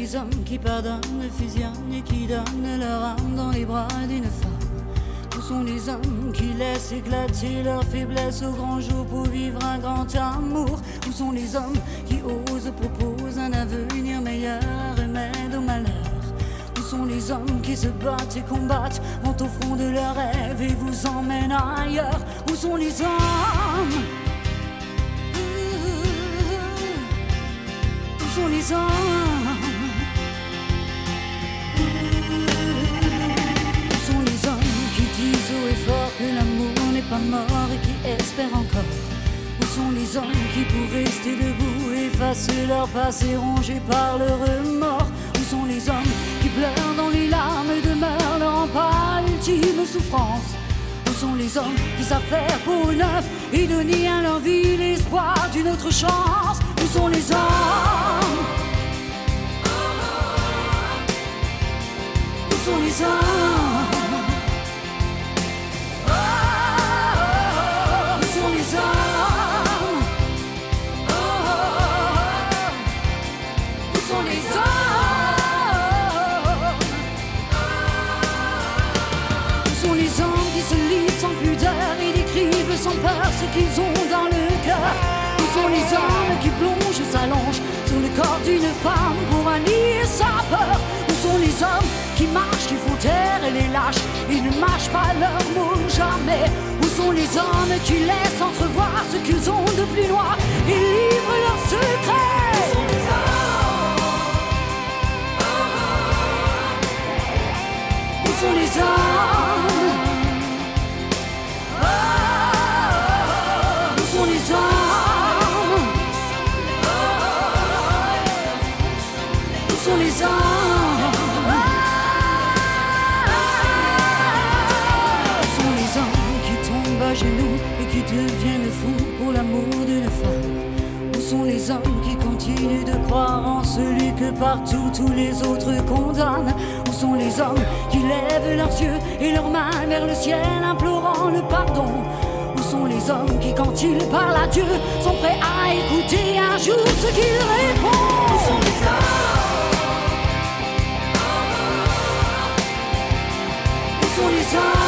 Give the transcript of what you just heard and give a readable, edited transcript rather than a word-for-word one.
les hommes qui pardonnent, fusionnent et qui donnent leur âme dans les bras d'une femme? Où sont les hommes qui laissent éclater leur faiblesse au grand jour pour vivre un grand amour? Où sont les hommes qui osent, proposent un avenir meilleur, remède au malheur? Où sont les hommes qui se battent et combattent, vont au front de leurs rêves et vous emmènent ailleurs? Où sont les hommes? Où sont les hommes? Où sont les hommes qui disent haut et fort que l'amour n'est pas mort et qui espèrent encore? Où sont les hommes qui pour rester debout effacent leur passé rongé par le remords? Où sont les hommes qui pleurent dans les larmes demeurent leur rempart, l'ultime souffrance? Où sont les hommes qui savent faire peau neuve et donner à leur vie l'espoir d'une autre chance? Où sont les hommes? Où sont les hommes? Où sont les hommes? Où sont les hommes? Où sont les hommes qui se livrent sans pudeur et décrivent sans peur ce qu'ils ont dans le cœur? Où sont les hommes qui plongent, s'allongent sur le corps d'une femme pour annihiler sa peur? Où sont les hommes qui marchent, qui font taire et les lâches et ne mâchent pas leurs mots jamais? Où sont les hommes qui laissent entrevoir ce qu'ils ont de plus noir et livrent leurs secrets? Où sont les hommes? Où sont les hommes? Où sont les hommes? Où sont les hommes qui tombent à genoux et qui deviennent fous pour l'amour d'une femme? Où sont les hommes qui continuent de croire en celui que partout tous les autres condamnent? Où sont les hommes qui lèvent leurs yeux et leurs mains vers le ciel implorant le pardon? Où sont les hommes qui, quand ils parlent à Dieu, sont prêts à écouter un jour ce qu'il répond? Où sont les hommes? Où sont les hommes?